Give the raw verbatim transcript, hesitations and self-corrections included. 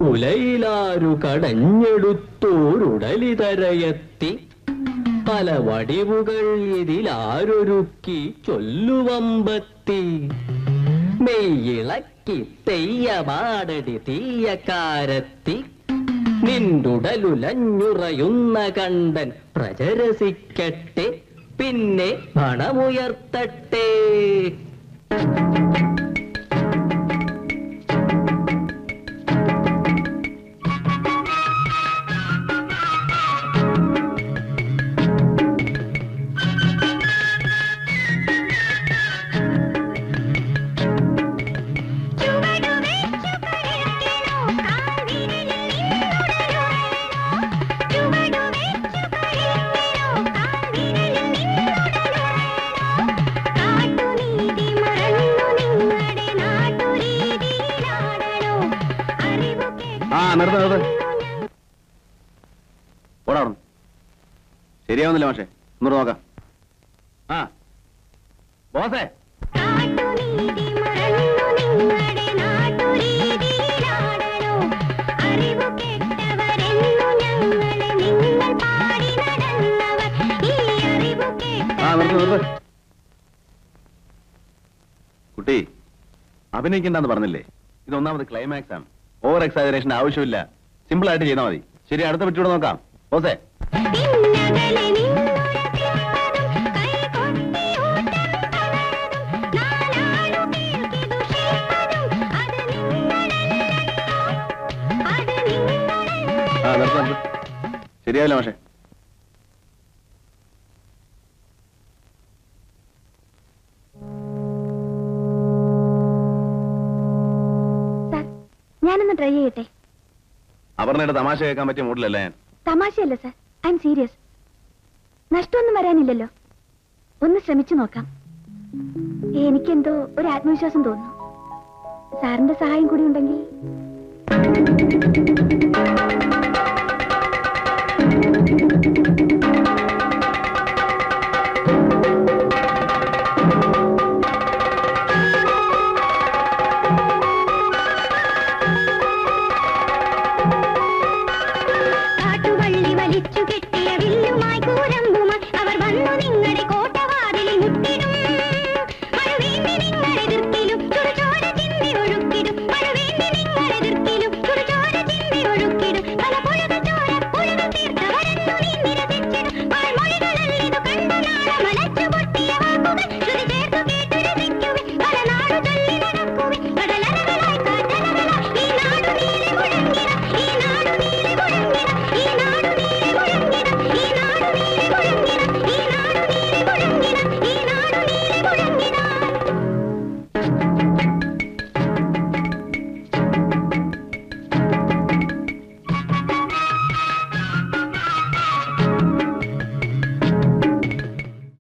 ഉലയിലാരു കടഞ്ഞെടുത്തോരുടലിതരയെത്തി പല വടിവുകൾ ഇതിലാരൊരുക്കി ചൊല്ലുവമ്പത്തി മെയ്യിളക്കി തെയ്യമാടടി തീയക്കാരത്തി നിന്നുടലുലഞ്ഞുറയുന്ന കണ്ടൻ പ്രചരസിക്കട്ടെ പിന്നെ പണമുയർത്തട്ടെ. ശരിയാവുന്നില്ല പക്ഷേ ഒന്നൂടെ നോക്കാം. ആ ബോസേ, കുട്ടി അഭിനയിക്കണ്ടെന്ന് പറഞ്ഞില്ലേ? ഇത് ഒന്നാമത് ക്ലൈമാക്സ് ആണ്. ഓവർ എക്സാജറേഷൻ ആവശ്യമില്ല. സിമ്പിൾ ആയിട്ട് ചെയ്താൽ മതി. ശരി, അടുത്ത പറ്റിയൂടെ നോക്കാം. ബോസേ, ശരിയാവില്ല പക്ഷേ. ഞാനൊന്ന് ട്രൈ ചെയ്യട്ടെ. അപർണയുടെ തമാശ കേൾക്കാൻ പറ്റിയ മൂഡിലല്ല ഞാൻ. തമാശയല്ല സാർ, ഐ എം സീരിയസ്. നഷ്ടമൊന്നും വരാനില്ലല്ലോ. ഒന്ന് ശ്രമിച്ചു നോക്കാം. എനിക്കെന്തോ ഒരു ആത്മവിശ്വാസം തോന്നുന്നു. സാറിന്റെ സഹായം കൂടി ഉണ്ടെങ്കിൽ